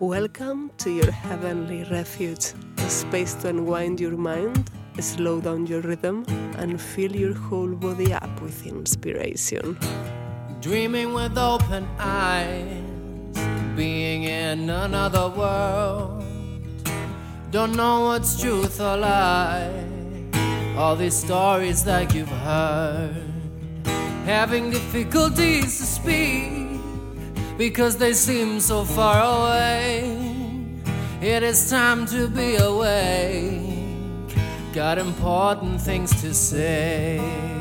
Welcome to your heavenly refuge, a space to unwind your mind, slow down your rhythm, and fill your whole body up with inspiration. Dreaming with open eyes, being in another world. Don't know what's truth or lie, all these stories that you've heard. Having difficulties to speak because they seem so far away. It is time to be awake, got important things to say.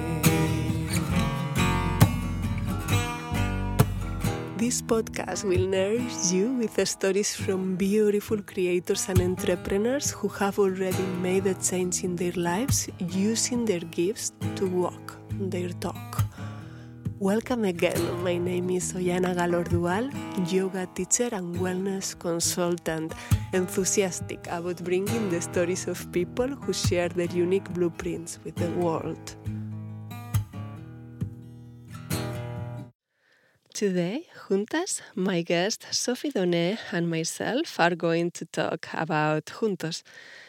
This podcast will nourish you with the stories from beautiful creators and entrepreneurs who have already made a change in their lives using their gifts to walk their talk. Welcome again, my name is Ollana Galordual, yoga teacher and wellness consultant, enthusiastic about bringing the stories of people who share their unique blueprints with the world. Today, Juntas, my guest Sophie Donnet and myself are going to talk about Juntos.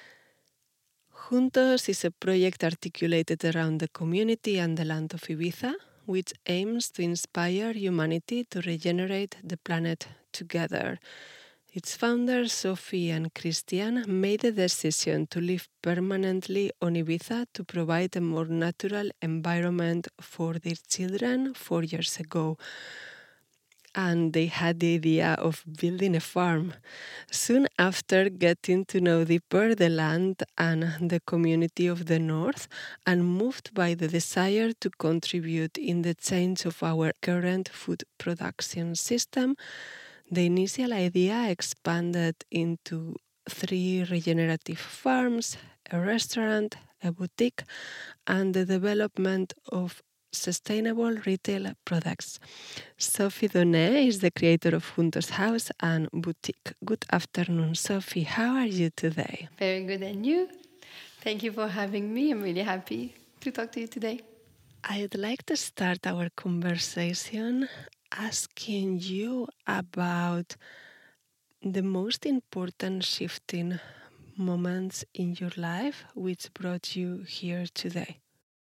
Juntos is a project articulated around the community and the land of Ibiza, which aims to inspire humanity to regenerate the planet together. Its founders, Sophie and Christian, made the decision to live permanently on Ibiza to provide a more natural environment for their children 4 years ago. And they had the idea of building a farm. Soon after getting to know deeper the land and the community of the north, and moved by the desire to contribute in the change of our current food production system, the initial idea expanded into 3 regenerative farms, a restaurant, a boutique, and the development of sustainable retail products. Sophie Donnet is the creator of Juntos House and Boutique. Good afternoon, Sophie. How are you today? Very good, and you? Thank you for having me. I'm really happy to talk to you today. I'd like to start our conversation asking you about the most important shifting moments in your life which brought you here today.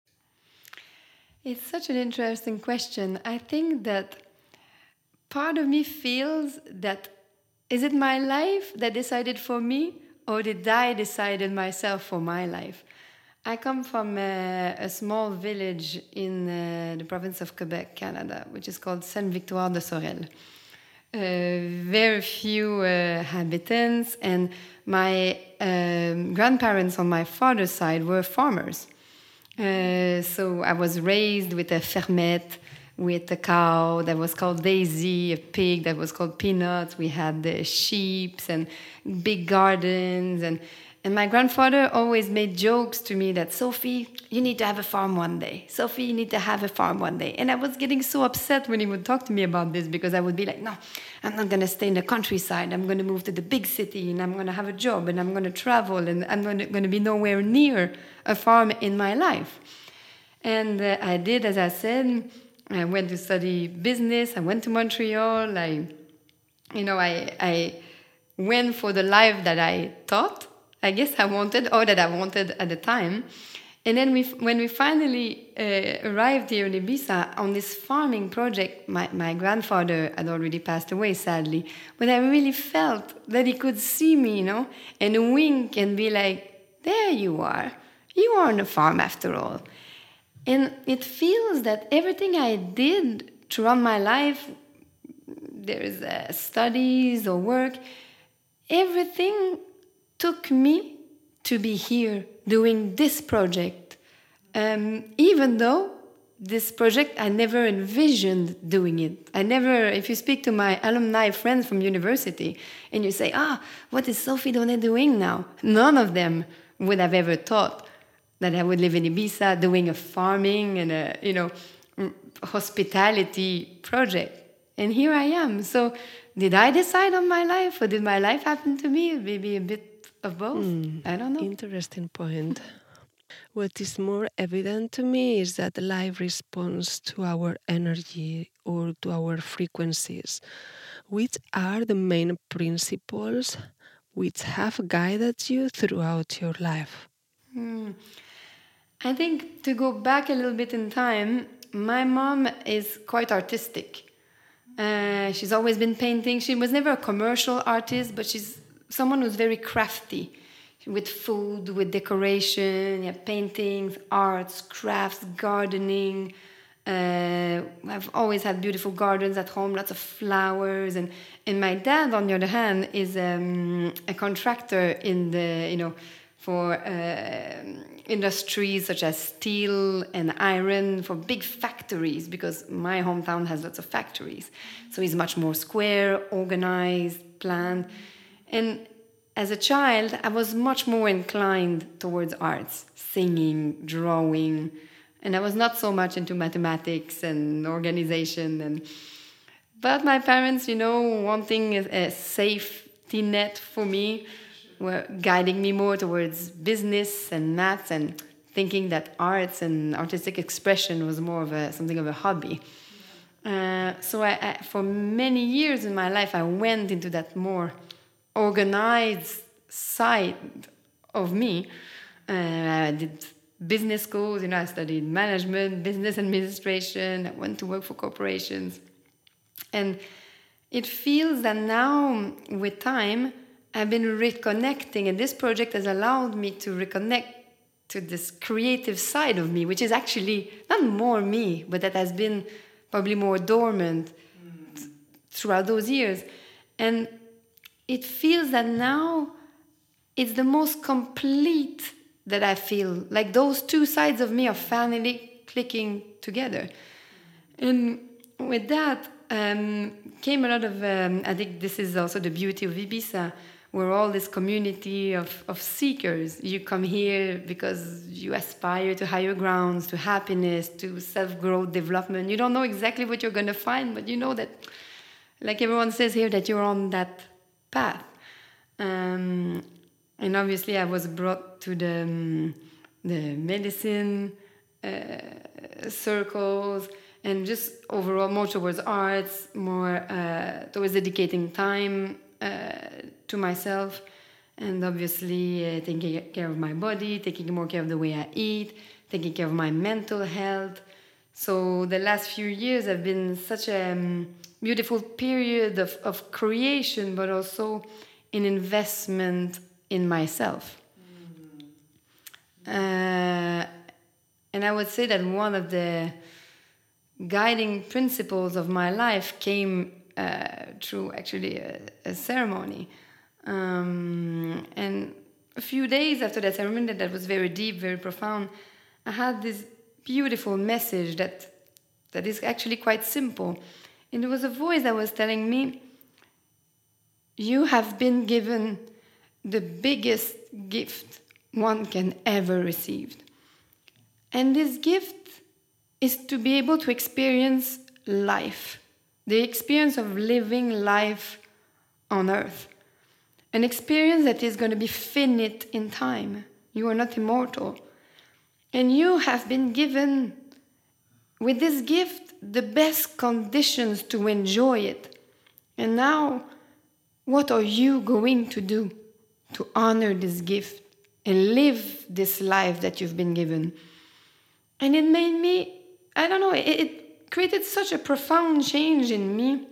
It's such an interesting question. I think that part of me feels that is it my life that decided for me, or did I decide myself for my life? I come from a small village in the province of Quebec, Canada, which is called Sainte-Victoire de Sorel. Very few inhabitants, and my grandparents on my father's side were farmers. So I was raised with a fermette, with a cow that was called Daisy, a pig that was called Peanuts. We had the sheep and big gardens. And my grandfather always made jokes to me that, Sophie, you need to have a farm one day. Sophie, you need to have a farm one day. And I was getting so upset when he would talk to me about this, because I would be like, no, I'm not going to stay in the countryside. I'm going to move to the big city, and I'm going to have a job, and I'm going to travel, and I'm going to be nowhere near a farm in my life. And I did, as I said. I went to study business. I went to Montreal. I went for the life that I thought I guess I wanted, or that I wanted at the time. And then when we finally arrived here in Ibiza on this farming project, my grandfather had already passed away, sadly. But I really felt that he could see me, and wink and be like, there you are. You are on a farm after all. And it feels that everything I did throughout my life, there is studies or work, everything took me to be here doing this project. Even though this project, I never envisioned doing it. If you speak to my alumni friends from university and you say, what is Sophie Donnet doing now? None of them would have ever thought that I would live in Ibiza doing a farming and a, hospitality project. And here I am. So did I decide on my life, or did my life happen to me? Maybe a bit of both. I don't know. Interesting point. What is more evident to me is that life responds to our energy or to our frequencies. Which are the main principles which have guided you throughout your life? I think to go back a little bit in time, my mom is quite artistic. She's always been painting. She was never a commercial artist, but she's someone who's very crafty with food, with decoration, paintings, arts, crafts, gardening. I've always had beautiful gardens at home, lots of flowers, and my dad, on the other hand, is a contractor in the for industries such as steel and iron for big factories, because my hometown has lots of factories. So he's much more square, organized, planned. And as a child, I was much more inclined towards arts, singing, drawing, and I was not so much into mathematics and organization. But my parents, wanting a safety net for me, were guiding me more towards business and maths, and thinking that arts and artistic expression was more of something of a hobby. So I, for many years in my life, I went into that more organized side of me. I did business schools, I studied management, business administration. I went to work for corporations. And it feels that now, with time, I've been reconnecting, and this project has allowed me to reconnect to this creative side of me, which is actually not more me, but that has been probably more dormant throughout those years. And it feels that now it's the most complete that I feel. Like those two sides of me are finally clicking together. And with that came a lot of, I think this is also the beauty of Ibiza. We're all this community of seekers. You come here because you aspire to higher grounds, to happiness, to self-growth, development. You don't know exactly what you're going to find, but you know that, like everyone says here, that you're on that path. And obviously I was brought to the medicine circles, and just overall more towards arts, more towards dedicating time to myself, and obviously taking care of my body, taking more care of the way I eat, taking care of my mental health. So the last few years have been such a beautiful period of creation, but also an investment in myself. And I would say that one of the guiding principles of my life came through actually a ceremony. And a few days after that ceremony, that was very deep, very profound, I had this beautiful message that is actually quite simple. And there was a voice that was telling me, you have been given the biggest gift one can ever receive. And this gift is to be able to experience life, the experience of living life on earth. An experience that is going to be finite in time. You are not immortal. And you have been given, with this gift, the best conditions to enjoy it. And now, what are you going to do to honor this gift and live this life that you've been given? And it made me, I don't know, it created such a profound change in me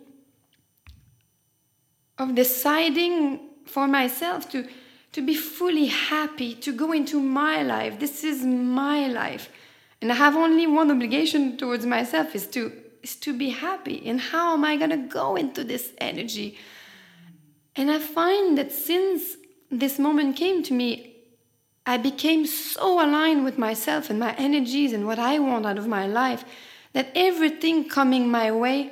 of deciding for myself to be fully happy, to go into my life. This is my life. And I have only one obligation towards myself, is to be happy. And how am I going to go into this energy? And I find that since this moment came to me, I became so aligned with myself and my energies and what I want out of my life, that everything coming my way,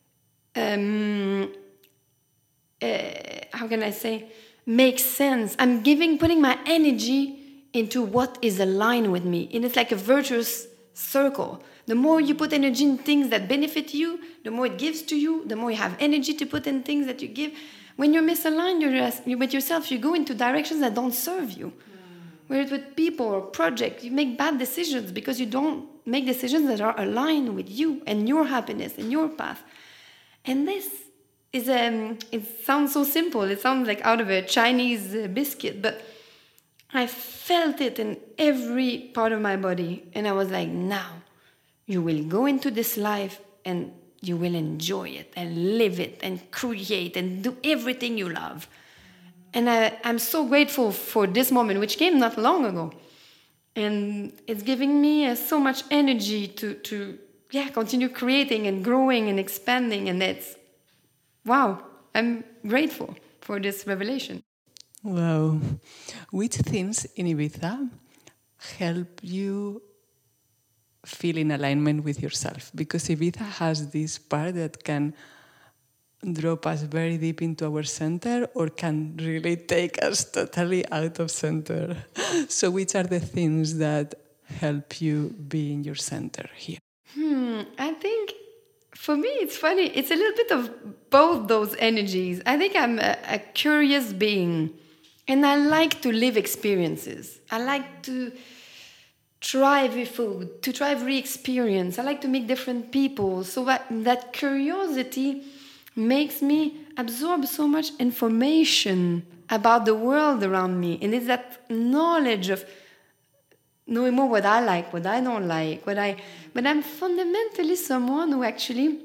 how can I say, makes sense. I'm putting my energy into what is aligned with me. And it's like a virtuous circle. The more you put energy in things that benefit you, the more it gives to you, the more you have energy to put in things that you give. When you're misaligned with yourself, you go into directions that don't serve you. Whether it's with people or projects, you make bad decisions because you don't make decisions that are aligned with you and your happiness and your path. And this is, it sounds so simple. It sounds like out of a Chinese biscuit, but I felt it in every part of my body. And I was like, now you will go into this life and you will enjoy it and live it and create and do everything you love. And I'm so grateful for this moment, which came not long ago. And it's giving me so much energy to continue creating and growing and expanding. And wow, I'm grateful for this revelation. Wow. Which things in Ibiza help you feel in alignment with yourself? Because Ibiza has this part that can drop us very deep into our center or can really take us totally out of center. So which are the things that help you be in your center here? I think for me, it's funny. It's a little bit of both those energies. I think I'm a curious being. And I like to live experiences. I like to try every food, to try every experience. I like to meet different people. So that curiosity makes me absorb so much information about the world around me. And it's that knowledge of knowing more what I like, what I don't like, but I'm fundamentally someone who actually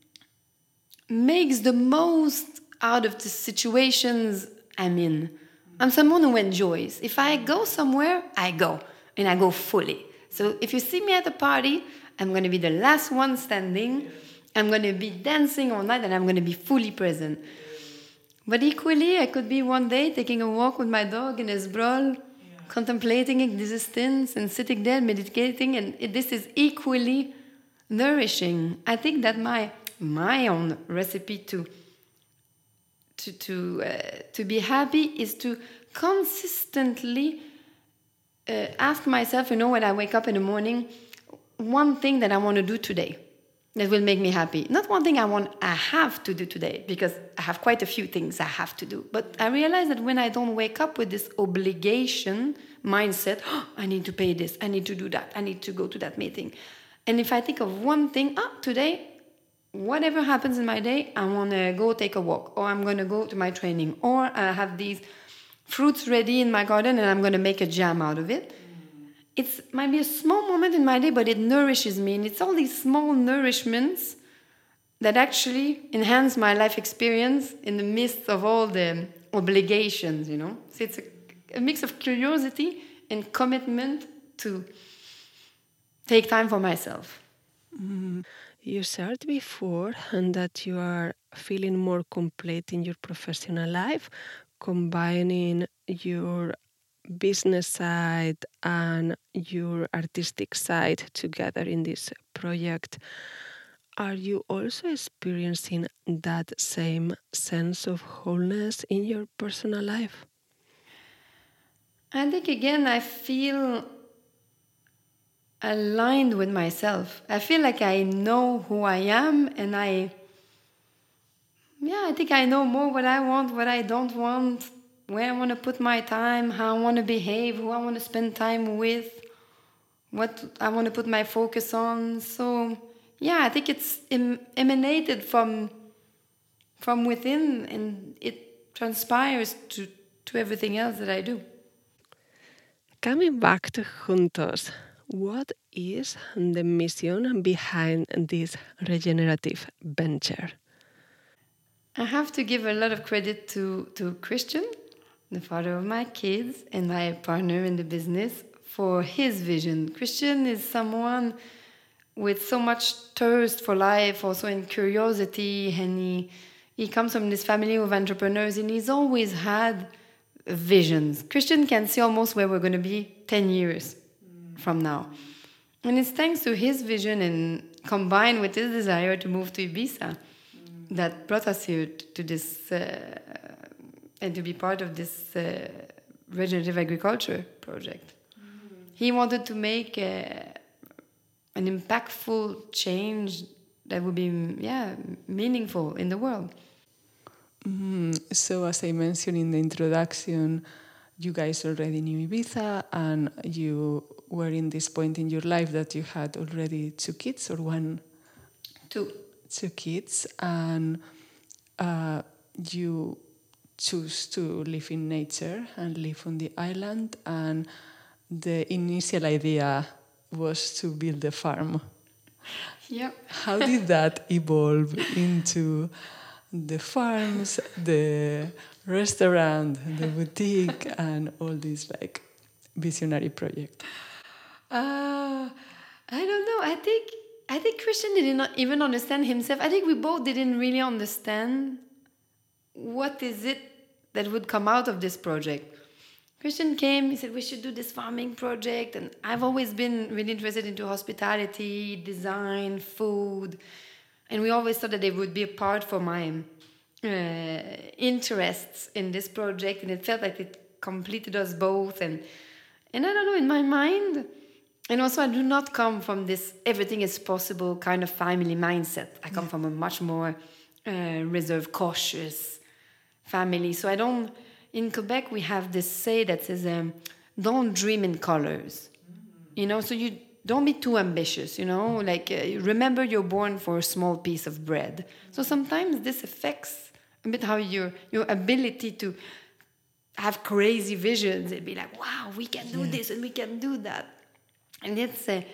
makes the most out of the situations I'm in. I'm someone who enjoys. If I go somewhere, I go. And I go fully. So if you see me at a party, I'm going to be the last one standing. I'm going to be dancing all night and I'm going to be fully present. But equally, I could be one day taking a walk with my dog in Esbrol, contemplating existence and sitting there meditating. And this is equally nourishing. I think that my own recipe to be happy is to consistently ask myself, when I wake up in the morning, one thing that I want to do today that will make me happy. Not one thing I have to do today, because I have quite a few things I have to do. But I realize that when I don't wake up with this obligation mindset, I need to pay this, I need to do that, I need to go to that meeting. And if I think of one thing, today, whatever happens in my day, I want to go take a walk, or I'm going to go to my training, or I have these fruits ready in my garden and I'm going to make a jam out of it. It might be a small moment in my day, but it nourishes me. And it's all these small nourishments that actually enhance my life experience in the midst of all the obligations, So it's a mix of curiosity and commitment to take time for myself. You said before that you are feeling more complete in your professional life, combining your business side and your artistic side together in this project. Are you also experiencing that same sense of wholeness in your personal life? I think, again, I feel aligned with myself. I feel like I know who I am, and I think I know more what I want, what I don't want, where I want to put my time, how I want to behave, who I want to spend time with, what I want to put my focus on. So, I think it's emanated from within, and it transpires to everything else that I do. Coming back to Juntos, what is the mission behind this regenerative venture? I have to give a lot of credit to Christian, the father of my kids, and my partner in the business, for his vision. Christian is someone with so much thirst for life, also in curiosity, and he comes from this family of entrepreneurs, and he's always had visions. Christian can see almost where we're going to be 10 years from now. And it's thanks to his vision and combined with his desire to move to Ibiza that brought us here to this and to be part of this regenerative agriculture project. He wanted to make an impactful change that would be meaningful in the world. So as I mentioned in the introduction, you guys already knew Ibiza, and you were in this point in your life that you had already 2 kids or one? 2. 2 kids, and you choose to live in nature and live on the island, and the initial idea was to build a farm. Yep. How did that evolve into the farms, the restaurant, the boutique, and all these like visionary projects? I don't know. I think Christian did not even understand himself. I think we both didn't really understand what is it that would come out of this project. Christian came, he said we should do this farming project, and I've always been really interested into hospitality, design, food, and we always thought that they would be a part for my interests in this project, and it felt like it completed us both, and I don't know, in my mind, and also I do not come from this everything is possible kind of family mindset. I come from a much more reserved, cautious family, so I don't. In Quebec, we have this say that says, don't dream in colors, you know, so you don't be too ambitious, you know, like remember you're born for a small piece of bread. So sometimes this affects a bit how your ability to have crazy visions and be like, wow, we can do this and we can do that. And it's a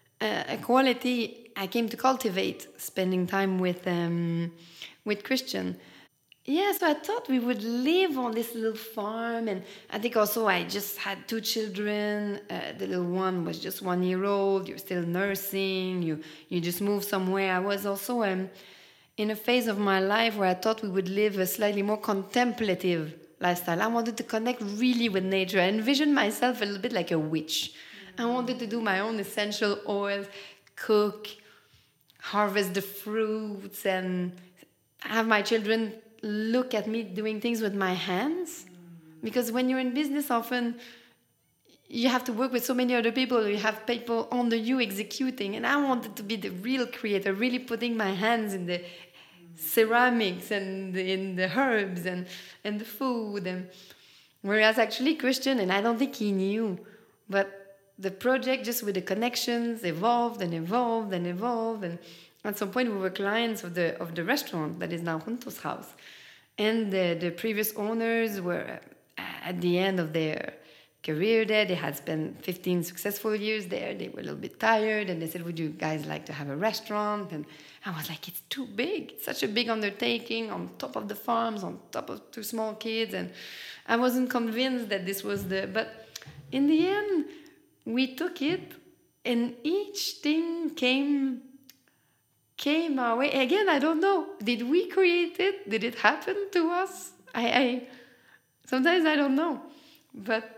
quality I came to cultivate spending time with Christian. Yeah, so I thought we would live on this little farm, and I think also I just had 2 children. The little one was just 1 year old. You're still nursing. You just moved somewhere. I was also in a phase of my life where I thought we would live a slightly more contemplative lifestyle. I wanted to connect really with nature. I envisioned myself a little bit like a witch. I wanted to do my own essential oils, cook, harvest the fruits, and have my children look at me doing things with my hands. Because when you're in business, often you have to work with so many other people. You have people under you executing. And I wanted to be the real creator, really putting my hands in the ceramics and in the herbs and the food. And whereas actually Christian, and I don't think he knew, but the project just with the connections evolved and evolved and evolved. And at some point we were clients of the restaurant that is now Juntos House. And the previous owners were at the end of their career there. They had spent 15 successful years there. They were a little bit tired, and they said, would you guys like to have a restaurant? And I was like, it's too big. It's such a big undertaking on top of the farms, on top of 2 small kids. And I wasn't convinced that this was but in the end, we took it, and each thing came our way. Again, I don't know. Did we create it? Did it happen to us? I sometimes I don't know. But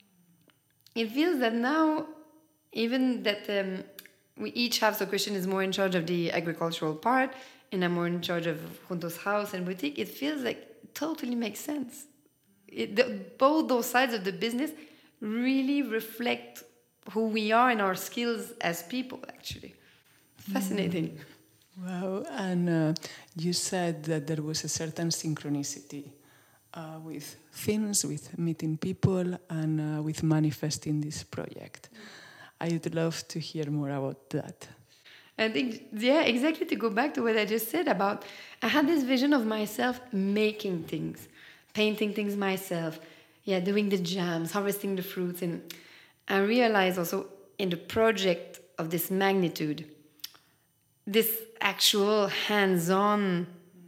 it feels that now, even that we each have, so Christian is more in charge of the agricultural part, and I'm more in charge of Juntos House and Boutique, it feels like it totally makes sense. Both those sides of the business really reflect who we are and our skills as people, actually. Fascinating. Wow, and you said that there was a certain synchronicity with things, with meeting people, and with manifesting this project. I'd love to hear more about that. I think, yeah, exactly, to go back to what I just said about, I had this vision of myself making things, painting things myself, doing the jams, harvesting the fruits, and I realized also in the project of this magnitude, this actual hands-on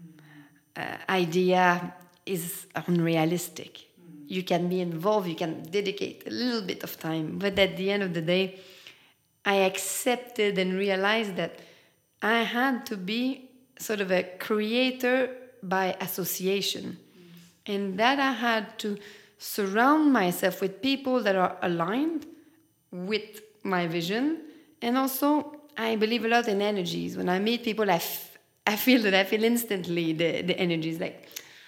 idea is unrealistic. You can be involved, you can dedicate a little bit of time, but at the end of the day, I accepted and realized that I had to be sort of a creator by association, and that I had to surround myself with people that are aligned with my vision. And also, I believe a lot in energies. When I meet people, I feel instantly the energies. Like,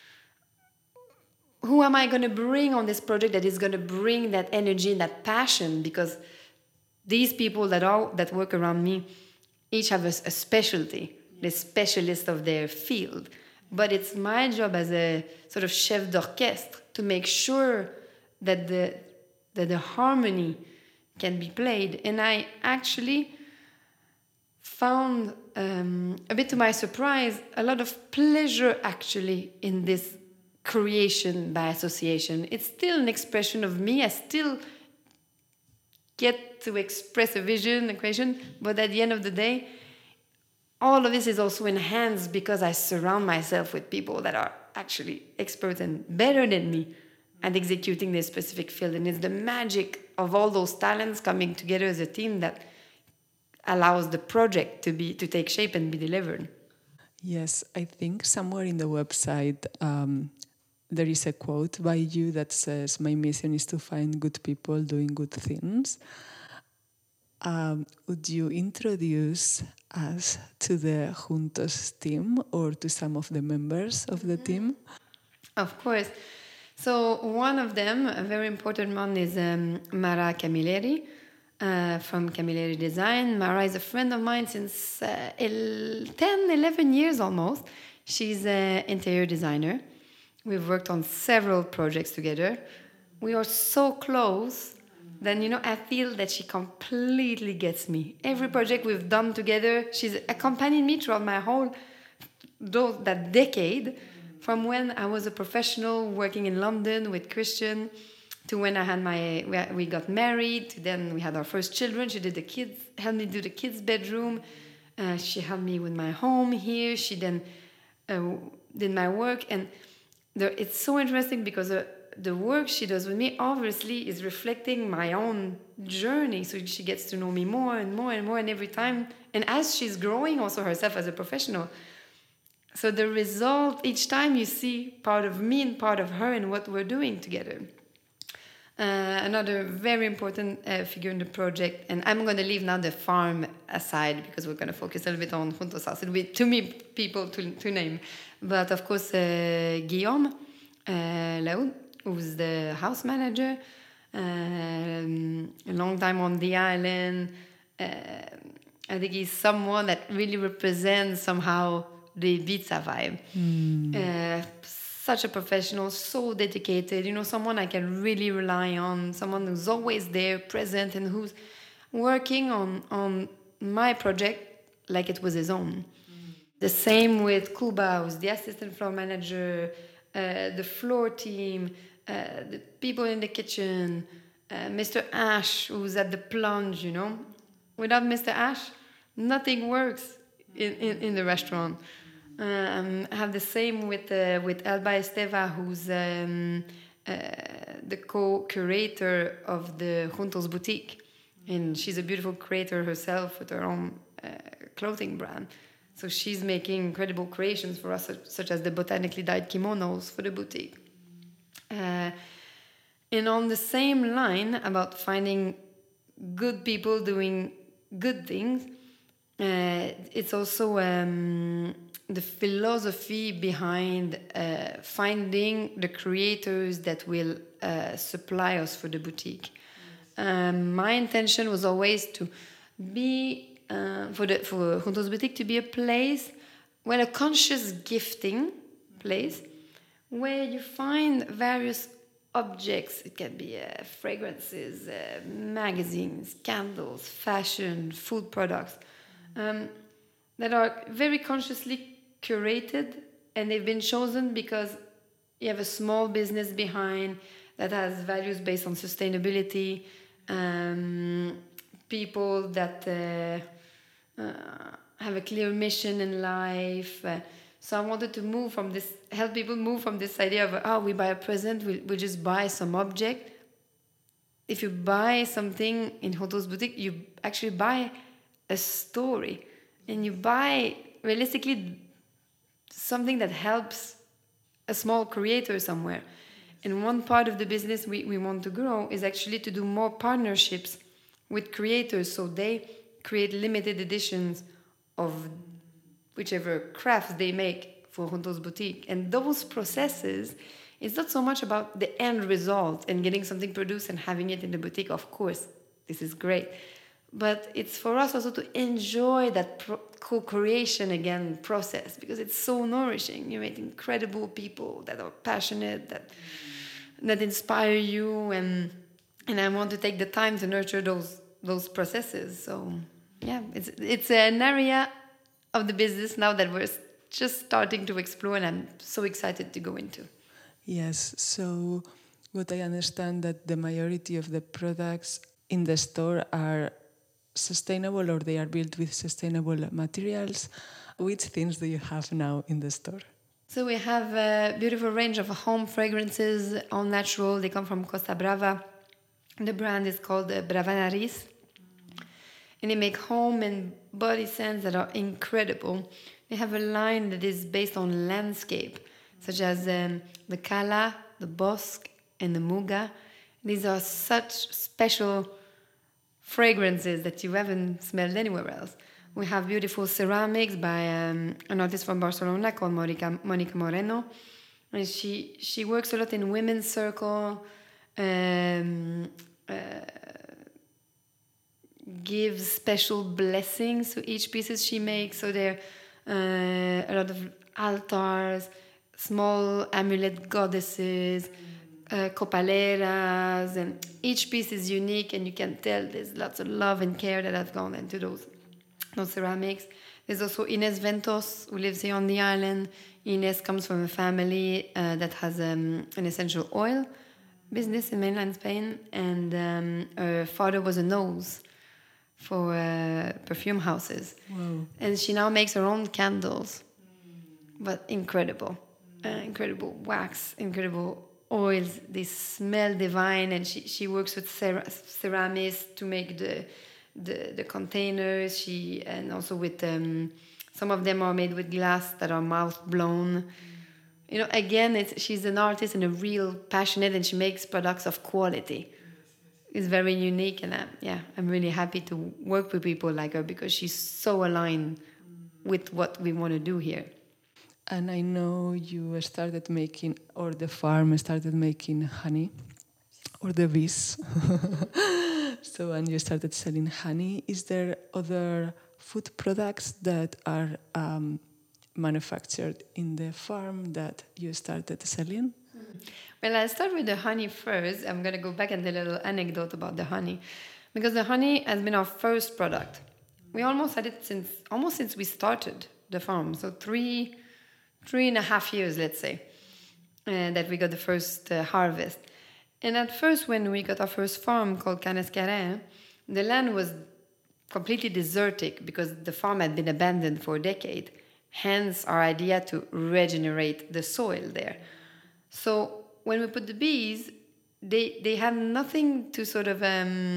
who am I going to bring on this project that is going to bring that energy and that passion? Because these people that work around me each have a specialty, the specialist of their field. But it's my job as a sort of chef d'orchestre to make sure that the harmony can be played. And I actually found, a bit to my surprise, a lot of pleasure actually in this creation by association. It's still an expression of me. I still get to express a vision, a creation, but at the end of the day, all of this is also enhanced because I surround myself with people that are actually experts and better than me at executing this specific field. And it's the magic of all those talents coming together as a team that allows the project to take shape and be delivered. Yes, I think somewhere in the website there is a quote by you that says, "My mission is to find good people doing good things." Would you introduce us to the Juntos team or to some of the members of the team? Of course. So one of them, a very important one, is Mara Camilleri from Camilleri Design. Mara is a friend of mine since 10, 11 years almost. She's an interior designer. We've worked on several projects together. We are so close. Then, I feel that she completely gets me. Every project we've done together, she's accompanied me throughout my whole, that decade, from when I was a professional working in London with Christian, to when we got married, to then we had our first children. She did helped me do the kids' bedroom. She helped me with my home here. She then did my work. And it's so interesting because the work she does with me obviously is reflecting my own journey. So she gets to know me more and more and more, and every time. And as she's growing also herself as a professional. So the result, each time you see part of me and part of her in what we're doing together. Another very important figure in the project, and I'm going to leave now the farm aside because we're going to focus a little bit on Juntos House. It'll be too many people to name. But of course, Guillaume Laoud, who's the house manager, a long time on the island. I think he's someone that really represents somehow the Ibiza vibe. Such a professional, so dedicated, someone I can really rely on, someone who's always there, present, and who's working on my project like it was his own. The same with Kuba, who's the assistant floor manager, the floor team, the people in the kitchen, Mr. Ash, who's at the plunge, Without Mr. Ash, nothing works in the restaurant. I have the same with Alba Esteva, who's the co-curator of the Juntos Boutique. And she's a beautiful creator herself with her own clothing brand. So she's making incredible creations for us, such as the botanically dyed kimonos for the boutique. And on the same line about finding good people doing good things, it's also the philosophy behind finding the creators that will supply us for the boutique. My intention was always to be for Juntos Boutique to be a place, a conscious gifting place, where you find various objects. It can be fragrances, magazines, candles, fashion, food products, that are very consciously curated, and they've been chosen because you have a small business behind that has values based on sustainability, people that have a clear mission in life. So I wanted to help people move from this idea of, we buy a present, we just buy some object. If you buy something in Juntos Boutique, you actually buy a story. And you buy, realistically, something that helps a small creator somewhere. And one part of the business we want to grow is actually to do more partnerships with creators, so they create limited editions of whichever crafts they make for Juntos Boutique. And those processes, it's not so much about the end result and getting something produced and having it in the boutique. Of course, this is great. But it's for us also to enjoy that co-creation again process, because it's so nourishing. You meet incredible people that are passionate, that inspire you, and I want to take the time to nurture those processes. So yeah, it's an area of the business now that we're just starting to explore, and I'm so excited to go into. Yes, so what I understand that the majority of the products in the store are sustainable, or they are built with sustainable materials. Which things do you have now in the store? So we have a beautiful range of home fragrances, all natural. They come from Costa Brava. The brand is called Brava Nariz. And they make home and body scents that are incredible. They have a line that is based on landscape, such as the Cala, the Bosque, and the Muga. These are such special fragrances that you haven't smelled anywhere else. We have beautiful ceramics by an artist from Barcelona called Monica Moreno. And she works a lot in women's circle, gives special blessings to each pieces she makes. So there are a lot of altars, small amulet goddesses, copaleras, and each piece is unique, and you can tell there's lots of love and care that have gone into those ceramics. There's also Ines Ventos, who lives here on the island. Ines comes from a family that has an essential oil business in mainland Spain, and her father was a nose for perfume houses. Wow. And she now makes her own candles, but incredible wax, incredible oils. They smell divine, and she works with ceramics to make the containers. And also with some of them are made with glass that are mouth blown. You know, again, she's an artist and a real passionate, and she makes products of quality. It's very unique, and I'm really happy to work with people like her, because she's so aligned with what we want to do here. And I know you started making, or the farm started making honey, or the bees. So, and you started selling honey. Is there other food products that are manufactured in the farm that you started selling? Well, I'll start with the honey first. I'm going to go back and tell a little anecdote about the honey, because the honey has been our first product. We almost had it since we started the farm. So 3.5 years, let's say, that we got the first harvest. And at first, when we got our first farm called Canescarin, the land was completely desertic because the farm had been abandoned for a decade. Hence, our idea to regenerate the soil there. So when we put the bees, they had nothing to sort of, how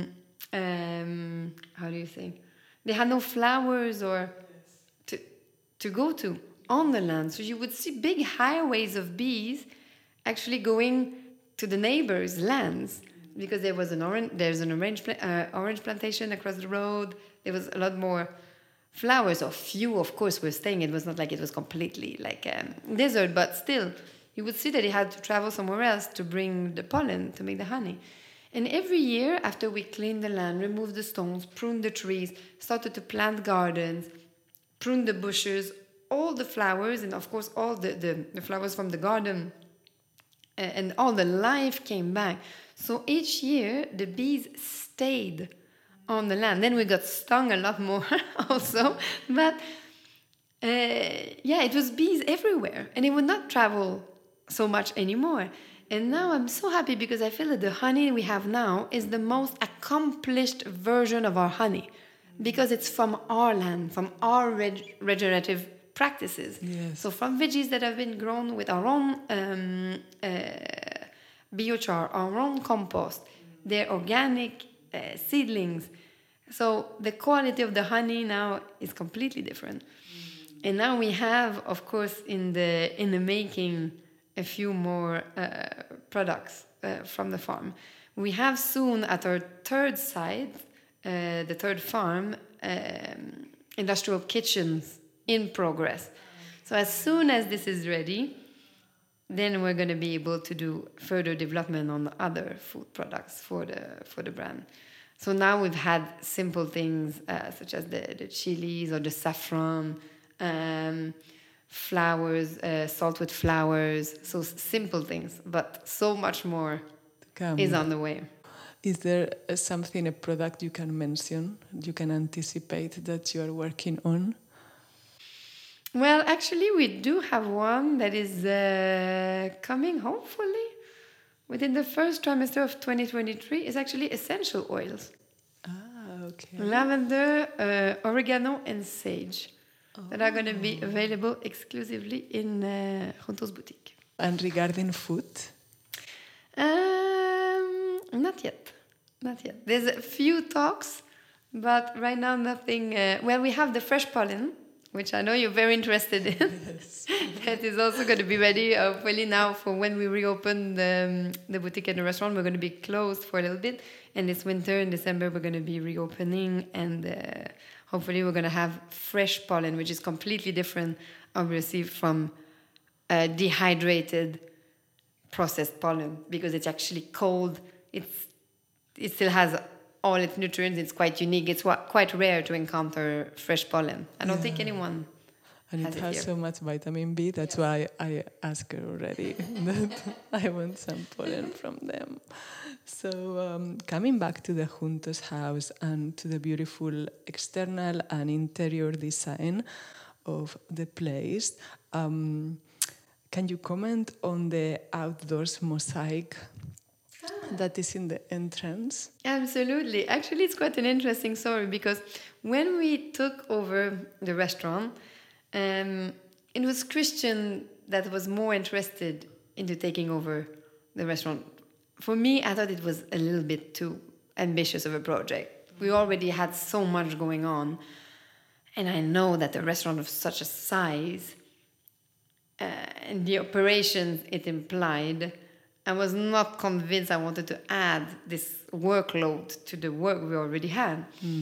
do you say? They had no flowers or to go to on the land. So you would see big highways of bees actually going to the neighbors' lands, because there's an orange plantation across the road. There was a lot more flowers, or few, of course, were staying. It was not like it was completely like desert, but still, you would see that he had to travel somewhere else to bring the pollen to make the honey. And every year, after we cleaned the land, removed the stones, pruned the trees, started to plant gardens, pruned the bushes, all the flowers, and of course all the flowers from the garden, and all the life came back. So each year the bees stayed on the land. Then we got stung a lot more also, but it was bees everywhere, and it would not travel so much anymore. And now I'm so happy, because I feel that the honey we have now is the most accomplished version of our honey, because it's from our land, from our regenerative practices. Yes. So from veggies that have been grown with our own biochar, our own compost, they're organic seedlings. So the quality of the honey now is completely different. And now we have, of course, in the making, a few more products from the farm. We have soon at our third site, the third farm, industrial kitchens in progress. So as soon as this is ready, then we're going to be able to do further development on other food products for the brand. So now we've had simple things such as the chilies or the saffron, flowers, salt with flowers, so simple things, but so much more is on the way. Is there something, a product you can mention, you can anticipate that you are working on? Well, actually, we do have one that is coming, hopefully, within the first trimester of 2023. It's actually essential oils. Okay. Lavender, oregano, and sage that are going to be available exclusively in Juntos Boutique. And regarding food? Not yet. There's a few talks, but right now nothing. Well, we have the fresh pollen, which I know you're very interested in. Yes. That is also going to be ready, hopefully now for when we reopen the boutique and the restaurant. We're going to be closed for a little bit, and this winter in December we're going to be reopening, and hopefully we're going to have fresh pollen, which is completely different, obviously, from dehydrated processed pollen, because it's actually cold. It still has all its nutrients. It's quite unique. It's quite rare to encounter fresh pollen. I don't think anyone and has it it has here. so much vitamin B. That's why I asked her already that I want some pollen from them. So coming back to the Juntos house and to the beautiful external and interior design of the place, can you comment on the outdoors mosaic that is in the entrance? Absolutely. Actually, it's quite an interesting story, because when we took over the restaurant, it was Christian that was more interested into taking over the restaurant. For me, I thought it was a little bit too ambitious of a project. We already had so much going on, and I know that a restaurant of such a size and the operations it implied, I was not convinced I wanted to add this workload to the work we already had.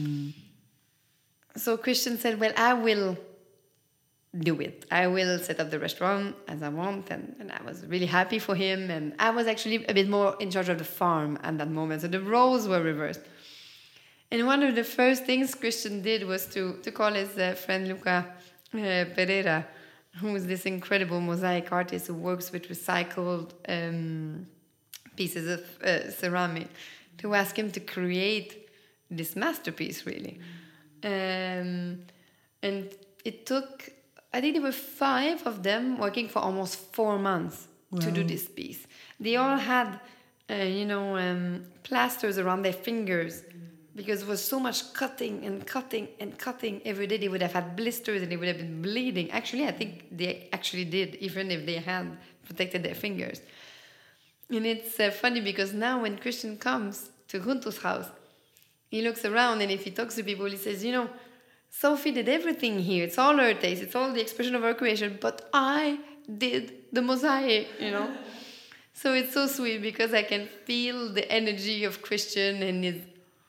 So Christian said, well, I will do it. I will set up the restaurant as I want. And I was really happy for him. And I was actually a bit more in charge of the farm at that moment. So the roles were reversed. And one of the first things Christian did was to call his friend Luca Pereira, who is this incredible mosaic artist who works with recycled pieces of ceramic, to ask him to create this masterpiece, really. And it took, I think there were 5 of them working for almost 4 months to do this piece. They all had, plasters around their fingers, because it was so much cutting and cutting and cutting every day. They would have had blisters and they would have been bleeding. Actually, I think they actually did, even if they had protected their fingers. And it's funny, because now when Christian comes to Juntos' house, he looks around, and if he talks to people, he says, Sophie did everything here. It's all her taste. It's all the expression of her creation. But I did the mosaic, So it's so sweet, because I can feel the energy of Christian and his,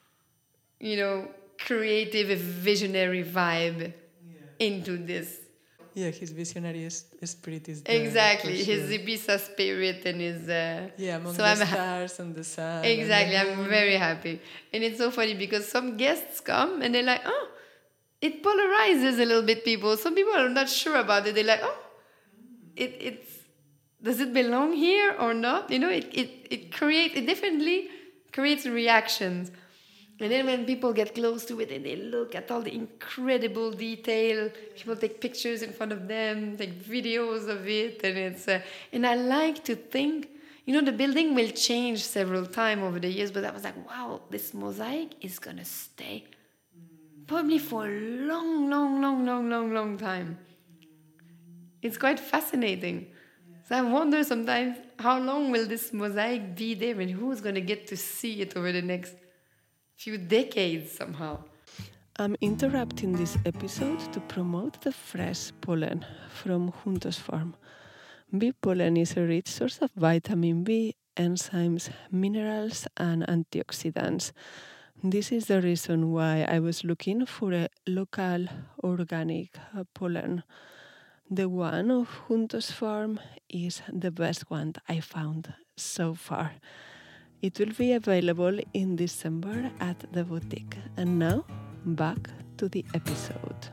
creative, visionary vibe into this. Yeah, his visionary spirit is there. Exactly, for his sure. Ibiza spirit and his... among so the I'm stars and the sun. Exactly, and the I'm moon. very happy. And it's so funny, because some guests come and they're like, oh, it polarizes a little bit people. Some people are not sure about it. They're like, oh, does it belong here or not? It definitely creates reactions. And then when people get close to it and they look at all the incredible detail, people take pictures in front of them, take videos of it, and I like to think, the building will change several times over the years, but I was like, wow, this mosaic is gonna stay probably for a long time. It's quite fascinating. So I wonder sometimes, how long will this mosaic be there, and who's gonna get to see it over the next few decades somehow? I'm interrupting this episode to promote the fresh pollen from Juntos Farm. Bee pollen is a rich source of vitamin B, enzymes, minerals, and antioxidants. This is the reason why I was looking for a local organic pollen. The one of Juntos Farm is the best one I found so far. It will be available in December at the boutique. And now, back to the episode.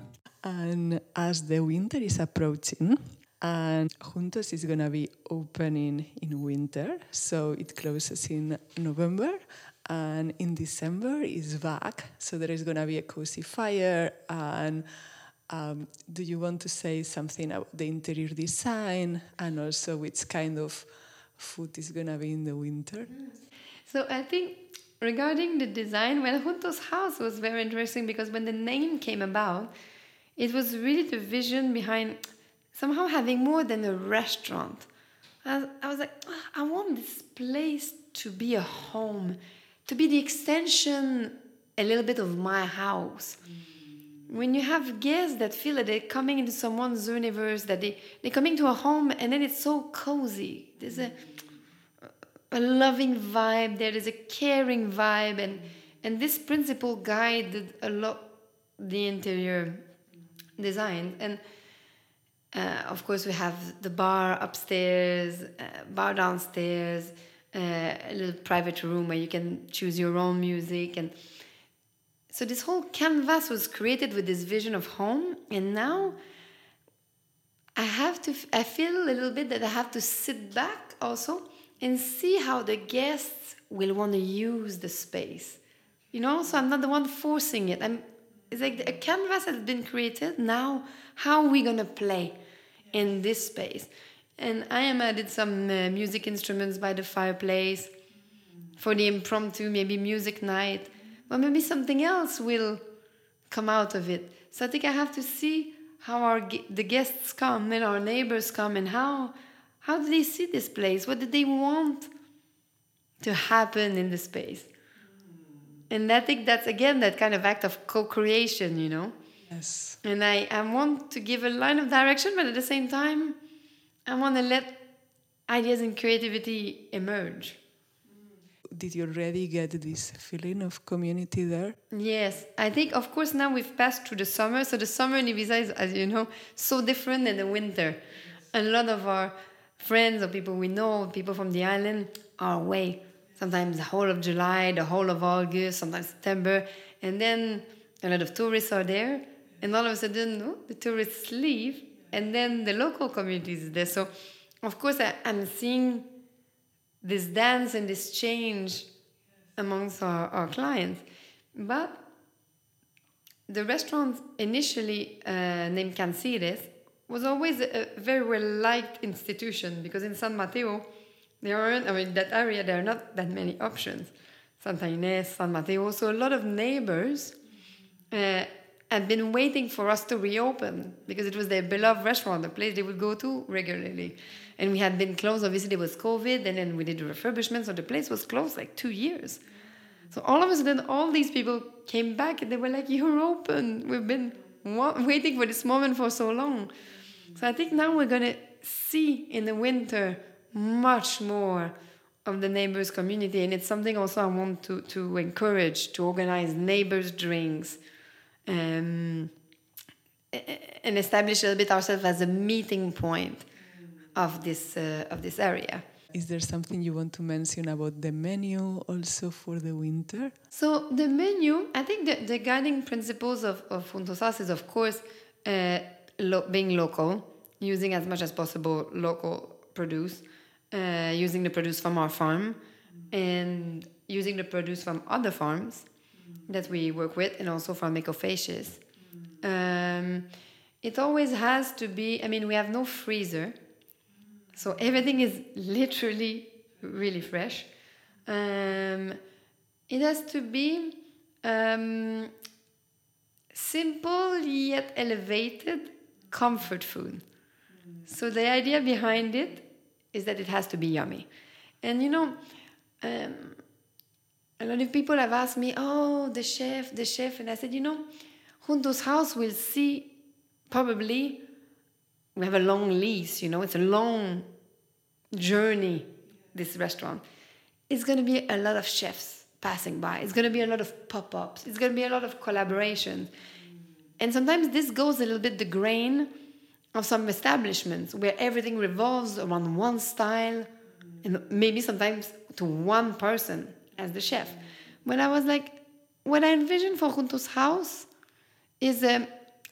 And as the winter is approaching, and Juntos is going to be opening in winter, so it closes in November, and in December is back, so there is going to be a cozy fire. And do you want to say something about the interior design and also which kind of food is going to be in the winter? So I think regarding the design, well, Juntos House was very interesting because when the name came about, it was really the vision behind somehow having more than a restaurant. I was like, I want this place to be a home, to be the extension a little bit of my house. When you have guests that feel that they're coming into someone's universe, that they're coming to a home, and then it's so cozy. There's a loving vibe, there is a caring vibe, and this principle guided a lot the interior design. And of course we have the bar upstairs, bar downstairs, a little private room where you can choose your own music. And so this whole canvas was created with this vision of home, and now I feel a little bit that I have to sit back also and see how the guests will want to use the space. So I'm not the one forcing it. It's like a canvas has been created. Now, how are we going to play in this space? And I added some music instruments by the fireplace for the impromptu, maybe music night. But maybe something else will come out of it. So I think I have to see how the guests come and our neighbors come, and how do they see this place? What do they want to happen in the space? And I think that's, again, that kind of act of co-creation, Yes. And I want to give a line of direction, but at the same time, I want to let ideas and creativity emerge. Did you already get this feeling of community there? Yes, I think, of course, now we've passed through the summer. So the summer in Ibiza is, as you know, so different than the winter. A lot of our friends or people we know, people from the island, are away. Sometimes the whole of July, the whole of August, sometimes September. And then a lot of tourists are there. And all of a sudden, the tourists leave. And then the local community is there. So, of course, I'm seeing this dance and this change amongst our clients. But the restaurant initially named Cancires was always a very well-liked institution, because in San Mateo, that area, there are not that many options. Santa Ynez, San Mateo, so a lot of neighbors had been waiting for us to reopen, because it was their beloved restaurant, the place they would go to regularly. And we had been closed, obviously there was COVID, and then we did refurbishment, so the place was closed like 2 years. So all of a sudden, all these people came back, and they were like, you're open. We've been waiting for this moment for so long. So I think now we're going to see in the winter much more of the neighbors community, and it's something also I want to encourage, to organize neighbors drinks, and establish a little bit ourselves as a meeting point of this area. Is there something you want to mention about the menu also for the winter? So the menu, I think the guiding principles of Juntos House is, of course, being local, using as much as possible local produce, using the produce from our farm, and using the produce from other farms that we work with, and also from Ecofacious. It always has to be, we have no freezer, so everything is literally really fresh. It has to be simple yet elevated comfort food. So the idea behind it is that it has to be yummy. And a lot of people have asked me, the chef. And I said, Juntos House will see, probably, we have a long lease, it's a long journey, this restaurant. It's going to be a lot of chefs passing by. It's going to be a lot of pop-ups. It's going to be a lot of collaborations. And sometimes this goes a little bit the grain of some establishments where everything revolves around one style and maybe sometimes to one person as the chef. But I was like, what I envision for Juntos House is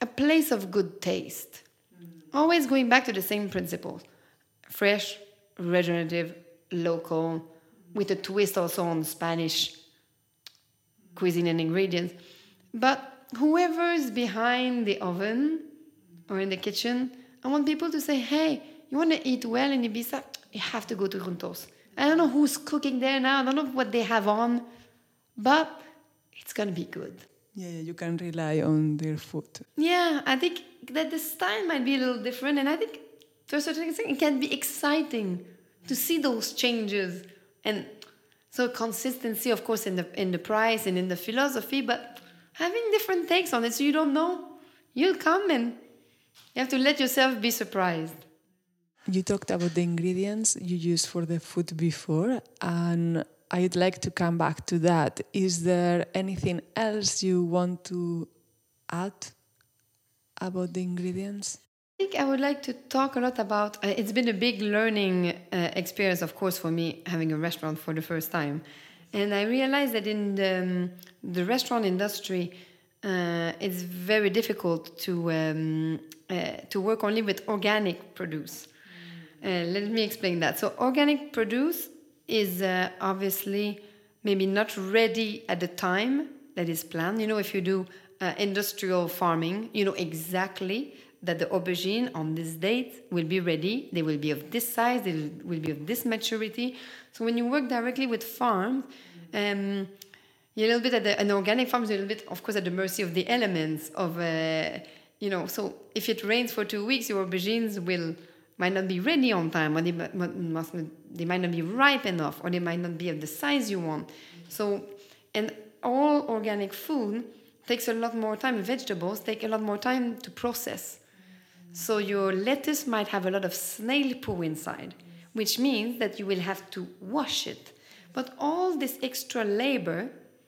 a place of good taste. Always going back to the same principles. Fresh, regenerative, local, with a twist also on Spanish cuisine and ingredients. But whoever is behind the oven or in the kitchen, I want people to say, hey, you want to eat well in Ibiza? You have to go to Juntos. I don't know who's cooking there now. I don't know what they have on, but it's going to be good. Yeah, you can rely on their food. Yeah, I think that the style might be a little different, and I think to a certain extent it can be exciting to see those changes. And so consistency, of course, in the price and in the philosophy, but having different takes on it so you don't know. You'll come and you have to let yourself be surprised. You talked about the ingredients you used for the food before, and I'd like to come back to that. Is there anything else you want to add about the ingredients? I think I would like to talk a lot about, it's been a big learning experience, of course, for me, having a restaurant for the first time. And I realized that in the restaurant industry, it's very difficult to work only with organic produce. Let me explain that. So organic produce is obviously maybe not ready at the time that is planned. You know, if you do industrial farming, you know exactly that the aubergine on this date will be ready. They will be of this size. They will be of this maturity. So when you work directly with farms, you're a little bit at an organic farm is a little bit, of course, at the mercy of the elements of, so if it rains for 2 weeks, your aubergines might not be ready on time, or they might not be ripe enough, or they might not be of the size you want. So, and all organic food takes a lot more time. Vegetables take a lot more time to process. So your lettuce might have a lot of snail poo inside, which means that you will have to wash it. But all this extra labor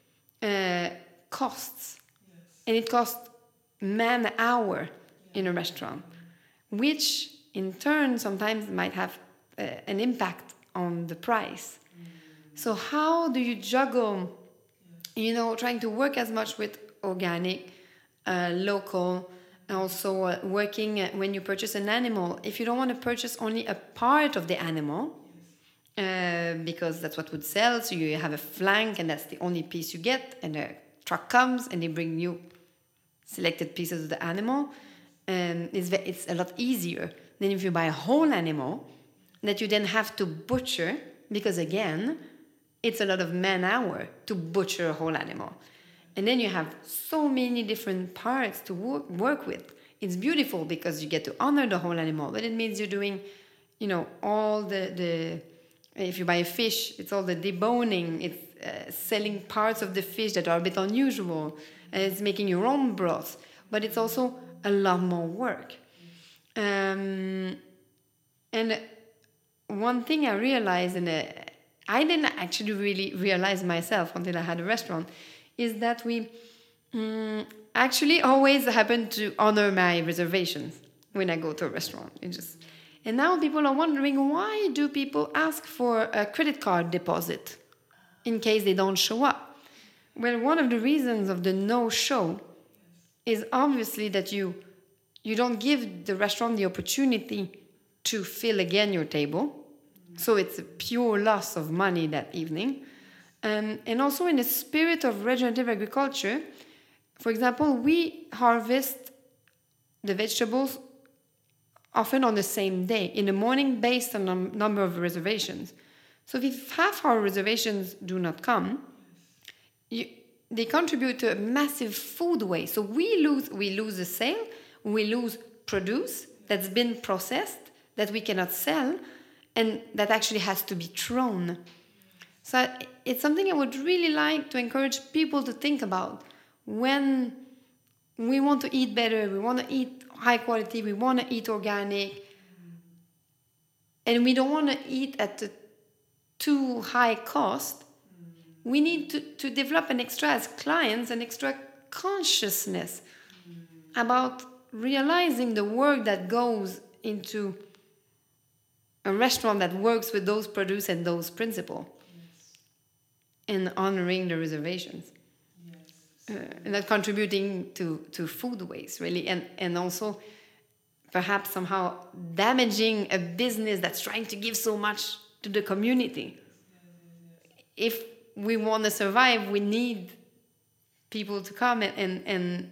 costs, and it costs man-hour in a restaurant, which in turn sometimes might have an impact on the price. So how do you juggle, trying to work as much with organic, local, and also working when you purchase an animal. If you don't want to purchase only a part of the animal, because that's what would sell, so you have a flank and that's the only piece you get, and a truck comes and they bring you selected pieces of the animal, it's a lot easier than if you buy a whole animal that you then have to butcher, because again, it's a lot of man-hour to butcher a whole animal. And then you have so many different parts to work with. It's beautiful because you get to honor the whole animal, but it means you're doing, all the if you buy a fish, it's all the deboning, it's selling parts of the fish that are a bit unusual, and it's making your own broth, but it's also a lot more work. And one thing I realized, and I didn't actually really realize myself until I had a restaurant, is that we actually always happen to honor my reservations when I go to a restaurant. And now people are wondering, why do people ask for a credit card deposit in case they don't show up? Well, one of the reasons of the no-show is obviously that you don't give the restaurant the opportunity to fill again your table. So it's a pure loss of money that evening. And also in the spirit of regenerative agriculture, for example, we harvest the vegetables often on the same day, in the morning, based on a number of reservations. So if half our reservations do not come, they contribute to a massive food waste. So we lose a sale, we lose produce that's been processed, that we cannot sell, and that actually has to be thrown. So it's something I would really like to encourage people to think about. When we want to eat better, we want to eat high quality, we want to eat organic, and we don't want to eat at a too high cost, we need to develop as clients, an extra consciousness about realizing the work that goes into a restaurant that works with those produce and those principles, and honoring the reservations. not contributing to food waste, really, and also perhaps somehow damaging a business that's trying to give so much to the community. If we want to survive, we need people to come and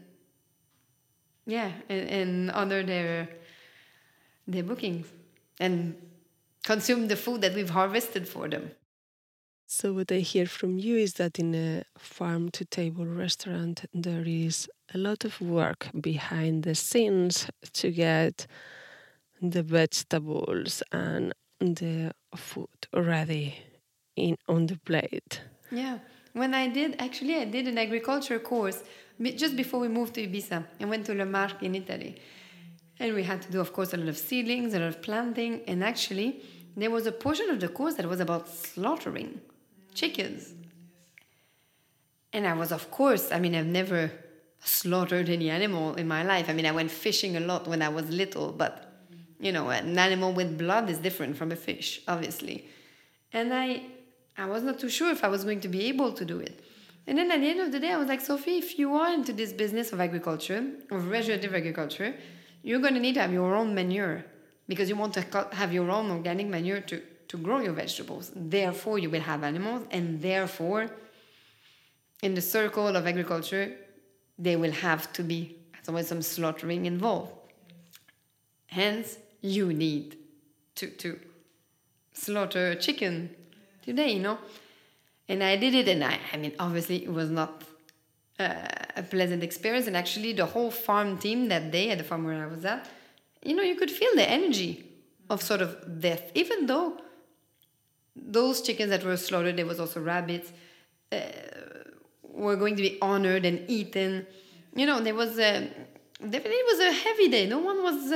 honor their bookings and consume the food that we've harvested for them. So what I hear from you is that in a farm-to-table restaurant there is a lot of work behind the scenes to get the vegetables and the food ready on the plate. Yeah. When I did an agriculture course just before we moved to Ibiza. I went to Le Marche in Italy. And we had to do, of course, a lot of seedlings, a lot of planting. And actually, there was a portion of the course that was about slaughtering chickens. And I was, of course, I've never slaughtered any animal in my life. I went fishing a lot when I was little, but, an animal with blood is different from a fish, obviously. And I was not too sure if I was going to be able to do it. And then at the end of the day, I was like, Sophie, if you are into this business of agriculture, of regenerative agriculture, you're going to need to have your own manure because you want to have your own organic manure to grow your vegetables. Therefore, you will have animals, and therefore, in the circle of agriculture, there will have to be some slaughtering involved. Hence, you need to slaughter a chicken today, And I did it, and obviously, it was not a pleasant experience. And actually, the whole farm team that day at the farm where I was at, you could feel the energy of sort of death, even though those chickens that were slaughtered, there was also rabbits, were going to be honored and eaten. There was definitely it was a heavy day. No one was,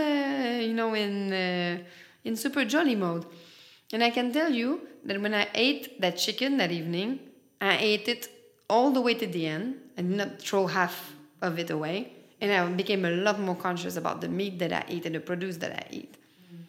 in super jolly mode. And I can tell you that when I ate that chicken that evening, I ate it all the way to the end and not throw half of it away. And I became a lot more conscious about the meat that I eat and the produce that I eat.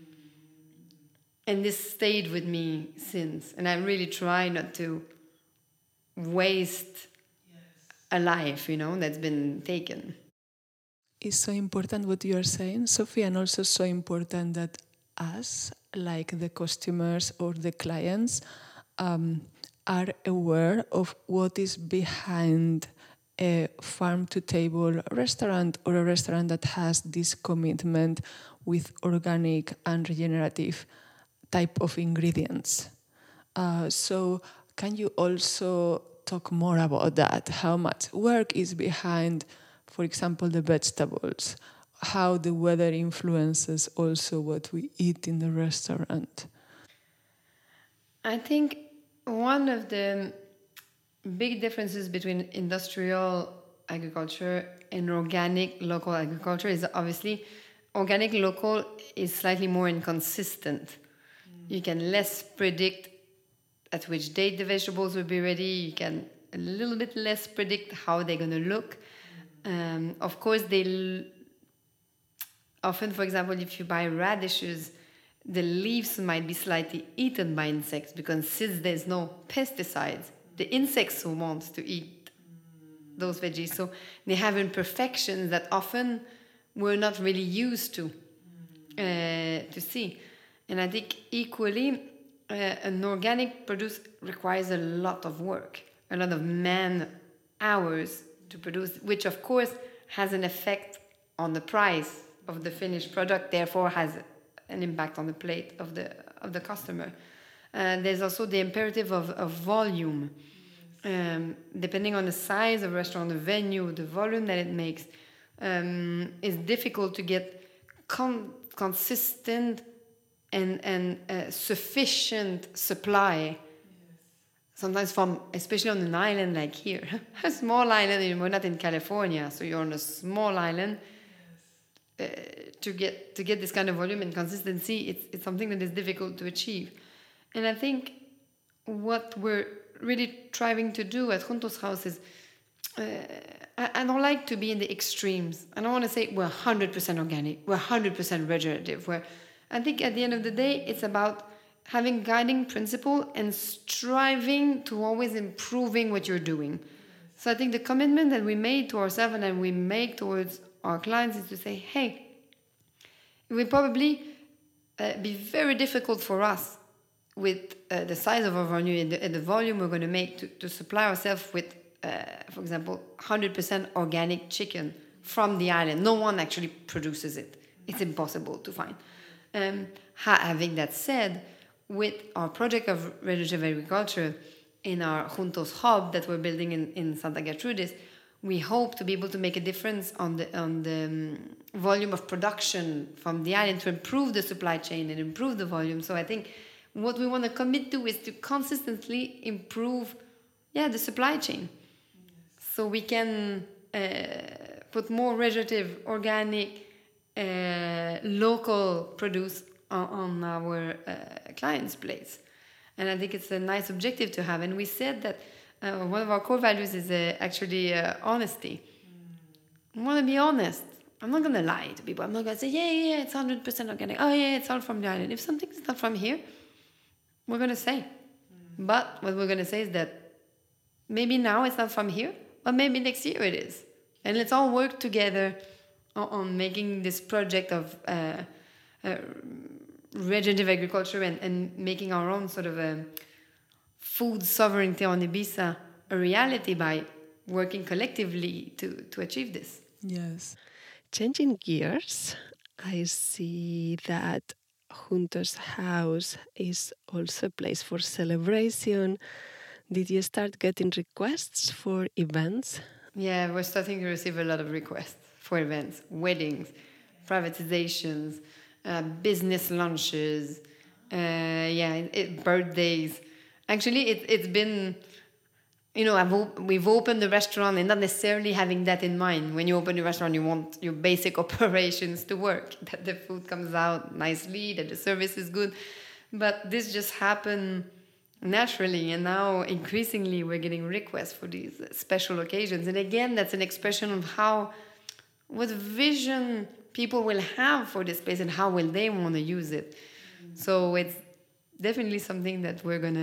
And this stayed with me since. And I really try not to waste a life, that's been taken. It's so important what you are saying, Sophie, and also so important that us, like the customers or the clients, are aware of what is behind a farm-to-table restaurant or a restaurant that has this commitment with organic and regenerative type of ingredients. So can you also talk more about that? How much work is behind, for example, the vegetables? How the weather influences also what we eat in the restaurant? I think one of the big differences between industrial agriculture and organic local agriculture is obviously organic local is slightly more inconsistent. You can less predict at which date the vegetables will be ready. You can a little bit less predict how they're going to look. Of course, often, for example, if you buy radishes, the leaves might be slightly eaten by insects because since there's no pesticides, the insects who want to eat those veggies. So they have imperfections that often we're not really used to see. And I think equally, an organic produce requires a lot of work, a lot of man hours to produce, which of course has an effect on the price of the finished product, therefore has an impact on the plate of the customer. There's also the imperative of volume. Depending on the size of the restaurant, the venue, the volume that it makes, it's difficult to get consistent and sufficient supply. Sometimes especially on an island like here, a small island, we're not in California, so you're on a small island. To get this kind of volume and consistency, it's something that is difficult to achieve. And I think what we're really striving to do at Juntos House is, I don't like to be in the extremes. I don't want to say we're 100% organic, we're 100% regenerative. I think at the end of the day, it's about having guiding principle and striving to always improving what you're doing. So I think the commitment that we made to ourselves and that we make towards our clients is to say, hey, it will probably be very difficult for us with the size of our revenue and the volume we're going to make to supply ourselves with, for example, 100% organic chicken from the island. No one actually produces it. It's impossible to find. Having that said, with our project of regenerative agriculture in our Juntos hub that we're building in Santa Gertrudis, we hope to be able to make a difference on the volume of production from the island to improve the supply chain and improve the volume. So I think what we want to commit to is to consistently improve, the supply chain. So we can put more regenerative, organic, local produce on our clients' plates. And I think it's a nice objective to have. And we said that one of our core values is actually honesty. I want to be honest. I'm not going to lie to people. I'm not going to say, yeah, it's 100% organic. Oh, yeah, it's all from the island. If something's not from here, we're going to say. But what we're going to say is that maybe now it's not from here, but maybe next year it is. And let's all work together on making this project of regenerative agriculture and making our own sort of food sovereignty on Ibiza a reality by working collectively to achieve this. Yes. Changing gears, I see that Juntos House is also a place for celebration. Did you start getting requests for events? Yeah, we're starting to receive a lot of requests for events, weddings, privatizations, business lunches, birthdays. Actually, it's been, we've opened the restaurant and not necessarily having that in mind. When you open a restaurant, you want your basic operations to work, that the food comes out nicely, that the service is good. But this just happened naturally, and now increasingly we're getting requests for these special occasions. And again, that's an expression of what vision people will have for this space and how will they want to use it. So it's definitely something that we're going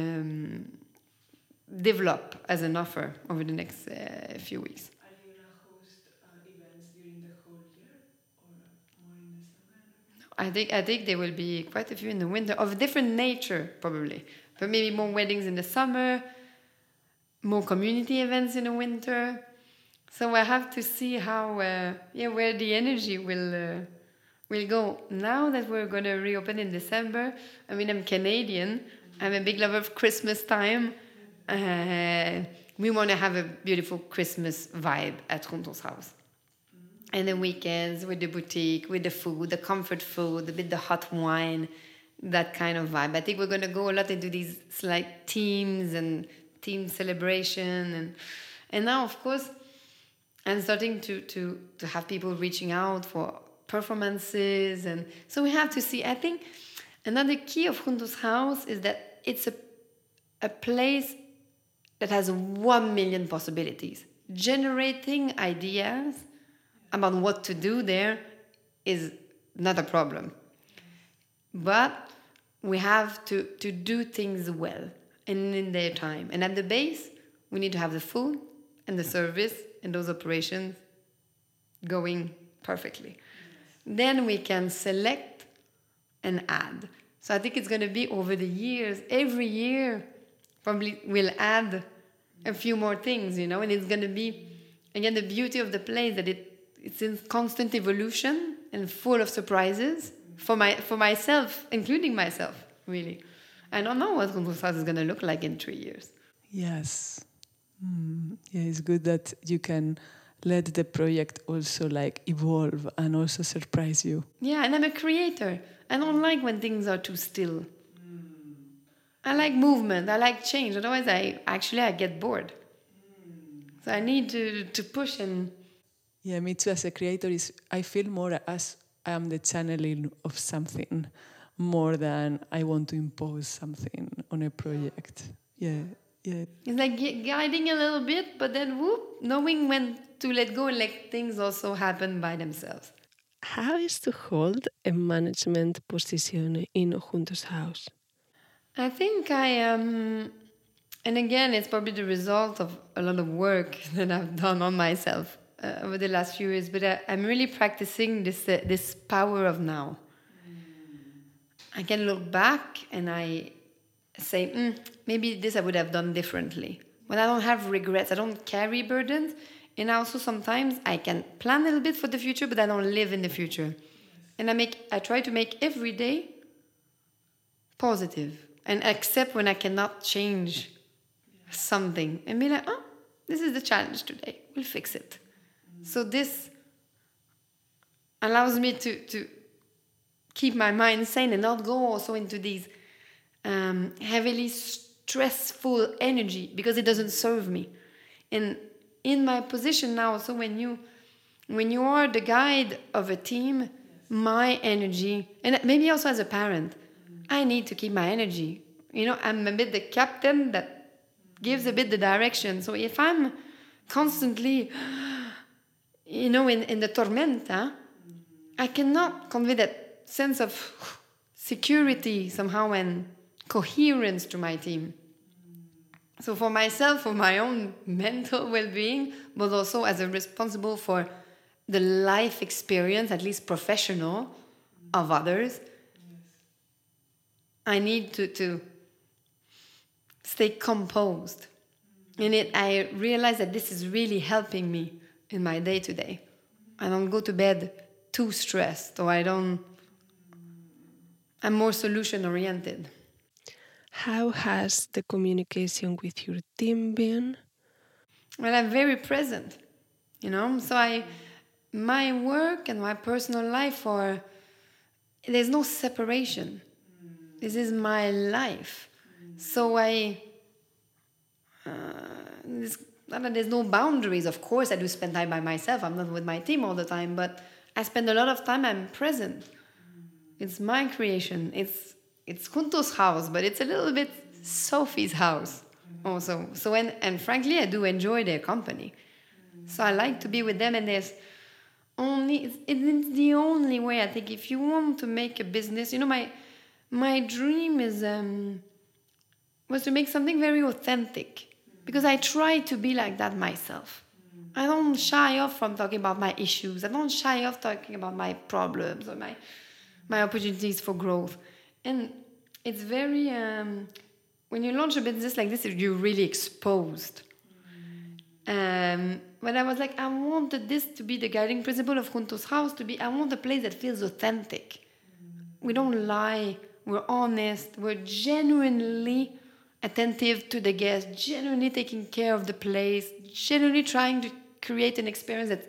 to develop as an offer over the next few weeks. Are you going to host events during the whole year or more in the summer? I think there will be quite a few in the winter of a different nature, probably. But maybe more weddings in the summer, more community events in the winter. So I have to see how, where the energy will go. Now that we're going to reopen in December, I'm Canadian. I'm a big lover of Christmas time. We want to have a beautiful Christmas vibe at Juntos House. And the weekends with the boutique, with the food, the comfort food, with the hot wine, that kind of vibe. I think we're going to go a lot into these slight themes and theme celebration. And now, of course, I'm starting to have people reaching out for performances. And so we have to see. I think another key of Juntos House is that it's a place that has 1 million possibilities. Generating ideas about what to do there is not a problem. But we have to do things well and in their time. And at the base, we need to have the food and the service and those operations going perfectly. Then we can select and add. So I think it's going to be over the years. Every year, probably we'll add a few more things, and it's going to be, again, the beauty of the place that it's in constant evolution and full of surprises for myself, including myself, really. I don't know what Juntos House is going to look like in 3 years. Yes. Yeah, it's good that you can let the project also evolve and also surprise you. Yeah, and I'm a creator. I don't like when things are too still. I like movement. I like change. Otherwise, I get bored. So I need to push and... Yeah, me too. As a creator, I feel more as I am the channeling of something more than I want to impose something on a project. Yeah. It's like guiding a little bit, but then knowing when to let go and let things also happen by themselves. How is to hold a management position in Juntos House? I think I And again, it's probably the result of a lot of work that I've done on myself over the last few years. But I'm really practicing this power of now. I can look back and I say, maybe this I would have done differently. But I don't have regrets. I don't carry burdens. And also sometimes I can plan a little bit for the future, but I don't live in the future. And I try to make every day positive and accept when I cannot change something and be like, this is the challenge today. We'll fix it. So this allows me to keep my mind sane and not go also into these heavily stressful energy because it doesn't serve me. And in my position now, so when you are the guide of a team, my energy, and maybe also as a parent, I need to keep my energy. I'm a bit the captain that gives a bit the direction. So if I'm constantly, in the tormenta, I cannot convey that sense of security somehow and coherence to my team. So for myself, for my own mental well-being, but also as a responsible for the life experience, at least professional, of others, I need to stay composed. And I realize that this is really helping me in my day-to-day. I don't go to bed too stressed, or I'm more solution-oriented. How has the communication with your team been? Well, I'm very present, So my work and my personal life there's no separation. This is my life. So there's no boundaries. Of course, I do spend time by myself. I'm not with my team all the time, but I spend a lot of time. I'm present. It's my creation. It's Juntos' house, but it's a little bit Sophie's house also. So and frankly, I do enjoy their company. So I like to be with them, and it's the only way, I think, if you want to make a business. My dream was to make something very authentic, because I try to be like that myself. I don't shy off from talking about my issues. I don't shy off talking about my problems or my opportunities for growth. And it's very, when you launch a business like this, you're really exposed. But I was like, I wanted this to be the guiding principle of Juntos' house, I want a place that feels authentic. We don't lie, we're honest, we're genuinely attentive to the guest, genuinely taking care of the place, genuinely trying to create an experience that's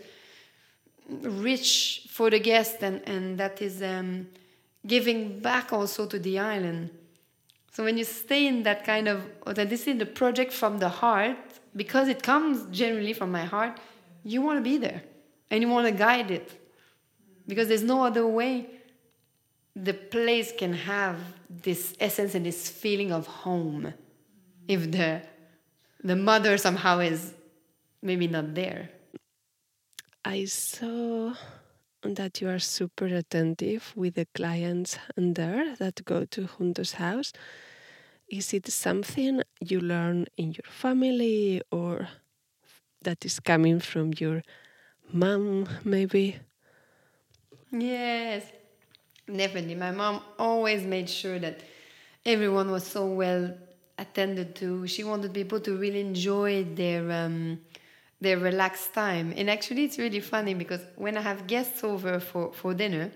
rich for the guest and that is giving back also to the island. So when you stay in that kind of authenticity, the project from the heart, because it comes generally from my heart, you want to be there and you want to guide it, because there's no other way the place can have this essence and this feeling of home if the mother somehow is maybe not there. I saw that you are super attentive with the clients there that go to Juntos' house. Is it something you learn in your family, or that is coming from your mom, maybe? Yes, definitely. My mom always made sure that everyone was so well attended to. She wanted people to really enjoy their relaxed time. And actually, it's really funny, because when I have guests over for dinner,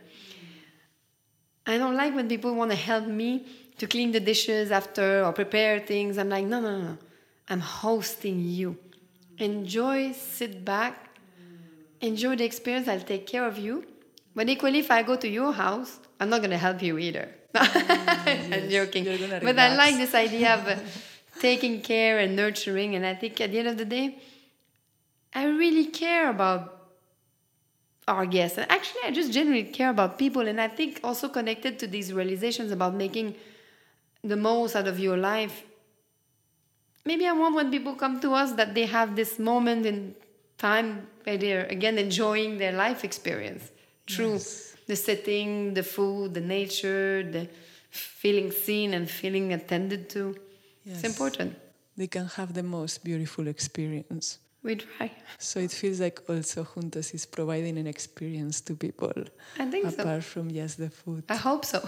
I don't like when people want to help me to clean the dishes after or prepare things. I'm like, no. I'm hosting you. Enjoy, sit back, enjoy the experience. I'll take care of you. But equally, if I go to your house, I'm not going to help you either. I'm joking. But I like this idea of taking care and nurturing. And I think at the end of the day, I really care about our guests. And actually, I just genuinely care about people. And I think also connected to these realizations about making the most out of your life. Maybe I want when people come to us that they have this moment in time where they're, again, enjoying their life experience through the setting, the food, the nature, the feeling seen and feeling attended to. Yes. It's important. they can have the most beautiful experience. We try. So it feels like also Juntos is providing an experience to people. I think so. Apart from just the food. I hope so.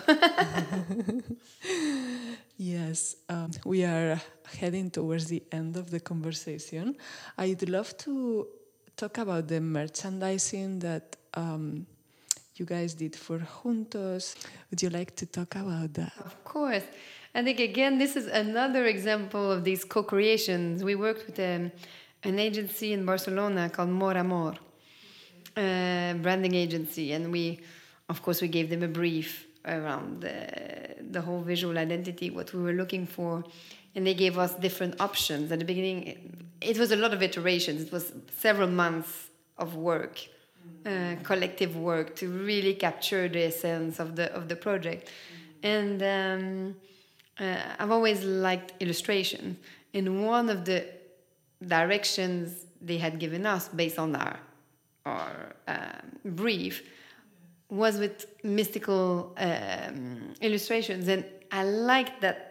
Yes, we are heading towards the end of the conversation. I'd love to talk about the merchandising that you guys did for Juntos. Would you like to talk about that? Of course. I think, again, this is another example of these co-creations. We worked with an agency in Barcelona called More Amor, branding agency. And we gave them a brief around the whole visual identity, what we were looking for. And they gave us different options. At the beginning, it was a lot of iterations. It was several months of work, collective work, to really capture the essence of the project. And I've always liked illustration. And one of the directions they had given us based on our brief was with mystical illustrations. And I liked that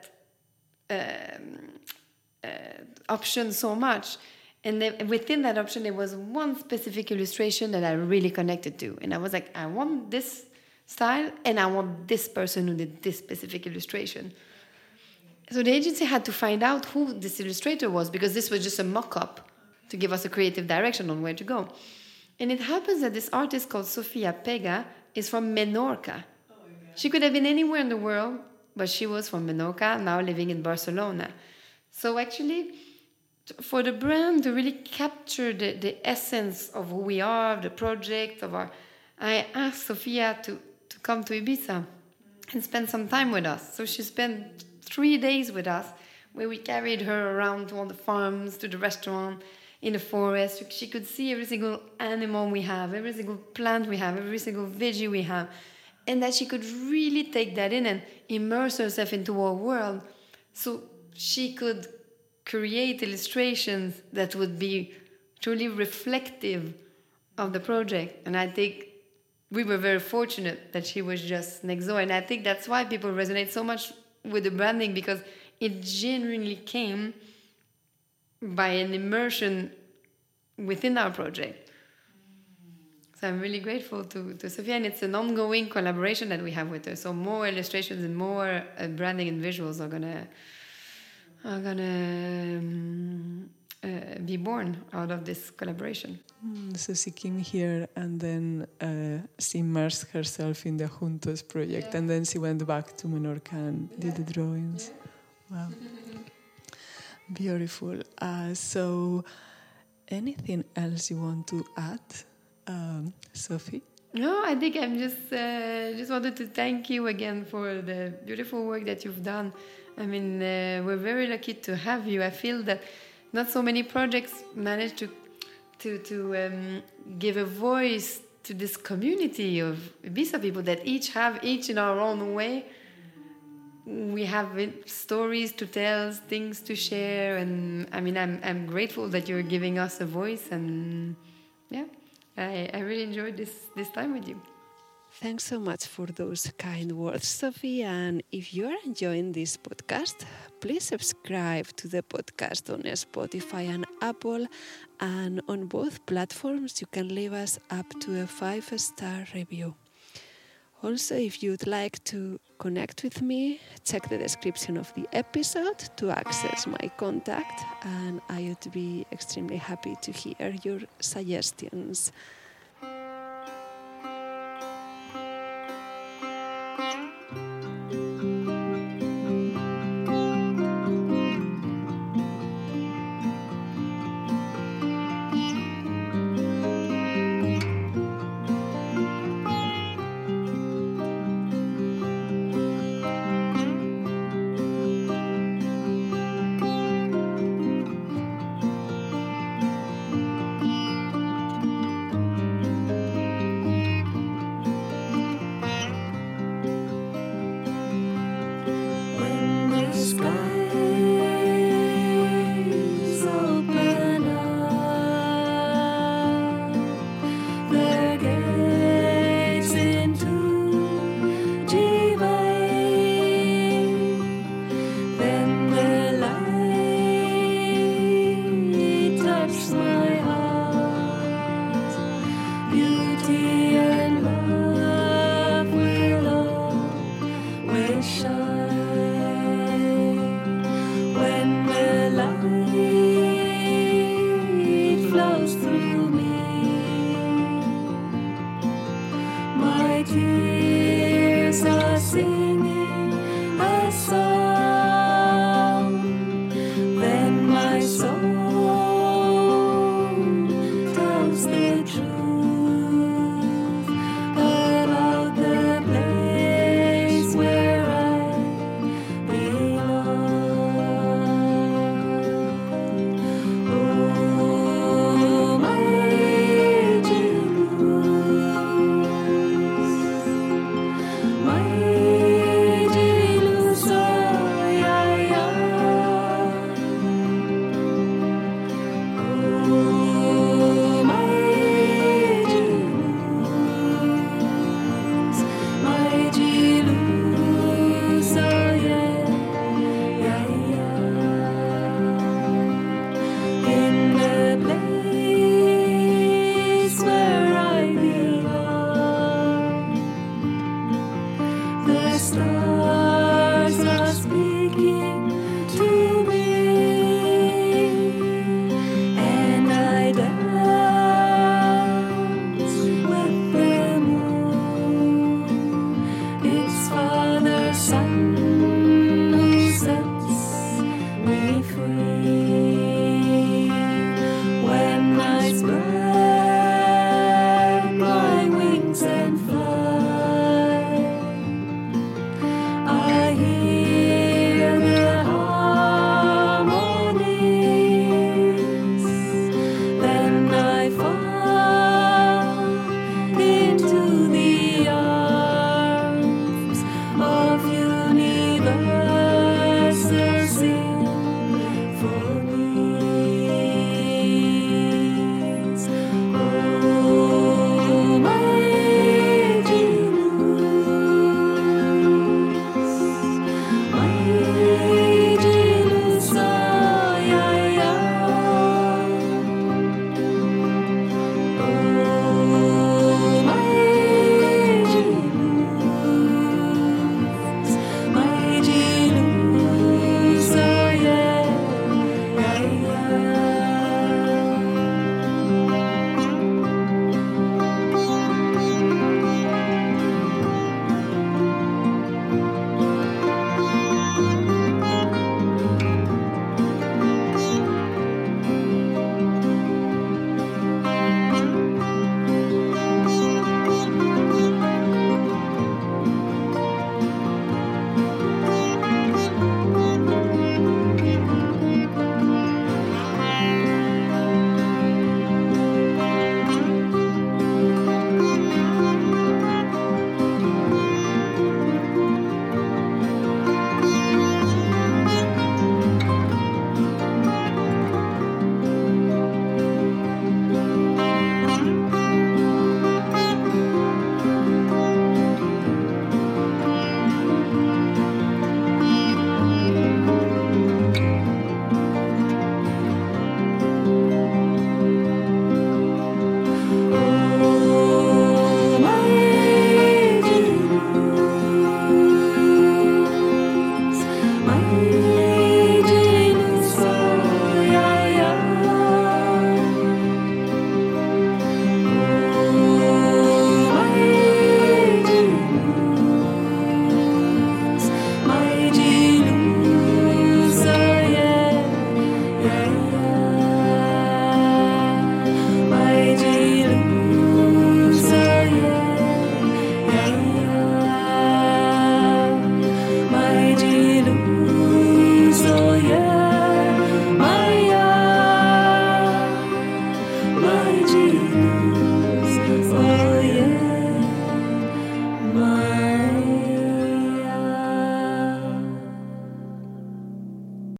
option so much. And then within that option, there was one specific illustration that I really connected to. And I was like, I want this style, and I want this person who did this specific illustration. So the agency had to find out who this illustrator was, because this was just a mock-up to give us a creative direction on where to go. And it happens that this artist called Sofia Pega is from Menorca. She could have been anywhere in the world, but she was from Menorca, now living in Barcelona. So actually, for the brand to really capture the essence of who we are, the project, I asked Sofia to come to Ibiza and spend some time with us. So she spent 3 days with us, where we carried her around to all the farms, to the restaurant, in the forest. She could see every single animal we have, every single plant we have, every single veggie we have, and that she could really take that in and immerse herself into our world, so she could create illustrations that would be truly reflective of the project. And I think we were very fortunate that she was just next door. And I think that's why people resonate so much with the branding, because it genuinely came by an immersion within our project. So I'm really grateful to Sofia, and it's an ongoing collaboration that we have with her. So more illustrations and more branding and visuals are gonna be born out of this collaboration. So she came here and then she immersed herself in the Juntos project, and then she went back to Menorca and did the drawings. Wow. Beautiful. So anything else you want to add, Sophie? No, I think I'm just wanted to thank you again for the beautiful work that you've done. I mean, we're very lucky to have you. I feel that not so many projects manage to give a voice to this community of Ibiza people that each in our own way. We have stories to tell, things to share, and I mean, I'm grateful that you're giving us a voice, and yeah, I really enjoyed this time with you. Thanks so much for those kind words, Sophie. And if you are enjoying this podcast, please subscribe to the podcast on Spotify and Apple. And on both platforms, you can leave us up to a 5-star review. Also, if you'd like to connect with me, check the description of the episode to access my contact. And I would be extremely happy to hear your suggestions.